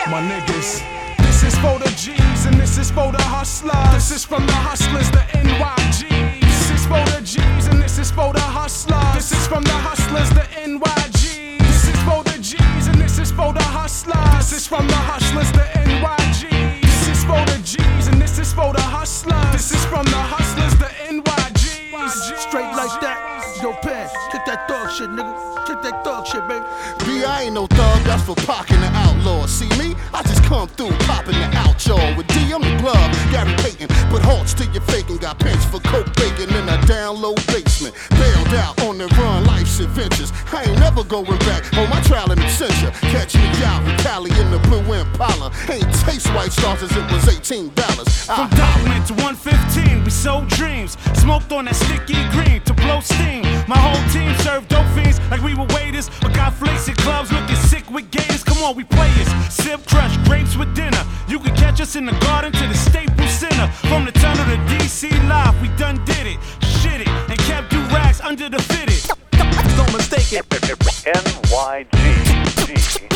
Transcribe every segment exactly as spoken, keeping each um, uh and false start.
My niggas. This is for the G's and this is for the hustlers. This is from the hustlers, the N Y Gs. This is for the G's and this is for the hustlers. This is from the hustlers, the N Y Gs. This is for the G's and this is for the hustlers. This is from the hustlers, the N Y Gs. This is for the G's and this is for the hustlers. This is from the hustlers, the N Y Gs. Straight like that. Yo, Pen, kick that thug shit, nigga. Kick that thug shit, baby. B, I ain't no thug, that's for Pac and the Outlaws. See me? I just come through popping the out, y'all. With D, I'm the glove, Gary Payton. Put hearts to your faking. Got pins for coke bacon in a down low basement. Bailed out on the run, life's adventures. I ain't never going back on my trial and adventure. Catch me out in Cali in the blue Impala. Ain't taste White Stars as it was eighteen dollars. From Document to one fifteen, we sold dreams. Smoked on that sticky green to blow steam. My whole team served dope fiends like we were waiters. But got flakes at clubs looking sick with gators. Come on, we players. Sip crush, grapes with dinner. You can catch us in the garden to the Staples Center. From the tunnel to D C live, we done did it. Shit it, and kept do rags under the fitted. Don't mistake it. N Y G.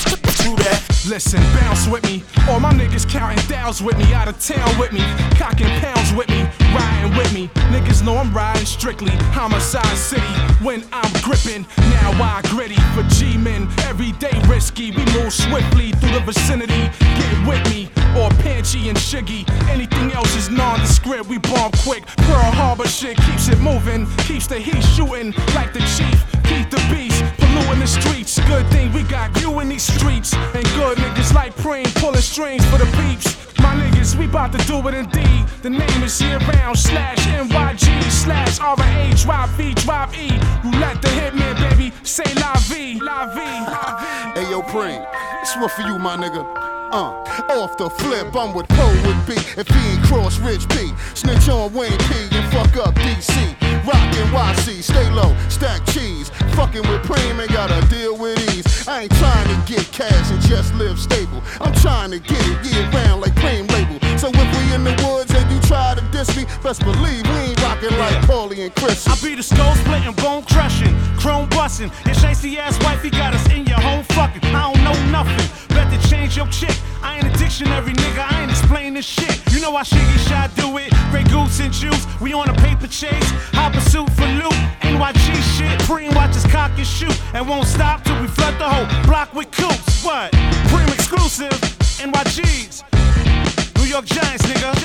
Do that. Listen, bounce with me. All my niggas counting downs with me. Out of town with me. Cocking pounds with me. Riding with me. Niggas know I'm riding strictly. Homicide City. When I'm gripping, now I gritty. For G-men, everyday risky. We move swiftly through the vicinity. Get with me. Or Panchy and Shiggy. Anything else is nondescript. We bomb quick. Pearl Harbor shit keeps it moving. Keeps the heat shooting like the chief. Keep the beast. Polluting the streets. Good thing we got you in these streets. And good niggas like Preem pulling strings for the peeps. My niggas, we bout to do it indeed. The name is year round slash N Y G slash R A H Y V drive E. Roulette the hitman, baby. Say la vie, la vie, la vie. Hey yo, Preem, this one for you, my nigga. Uh, off the flip, I'm what Poe would be if he ain't cross Rich P. Snitch on Wayne P and fuck up D C. Rockin' Y C, stay low, stack cheese. Fucking with Preem ain't gotta deal with ease. I ain't trying to get cash and just live stable. I'm trying to get it year round like Preem label. So if we in the woods and you try to diss me, best believe we ain't rockin' like Paulie and Chris. I be the skull splitting, bone crushing, chrome busting. Your shicey ass wife, he got us in your home fucking. I don't know nothing. Bet to change your chick. I ain't a dictionary, nigga. I ain't explaining this shit. You know how Shiggy Shot do it. Grey Goose and Juice. We on a paper chase. High pursuit for loot. N Y G shit. Preem watch us cock and shoot. And won't stop till we flood the whole block with coops. What? Preem exclusive. N Y G's. New York Giants, nigga.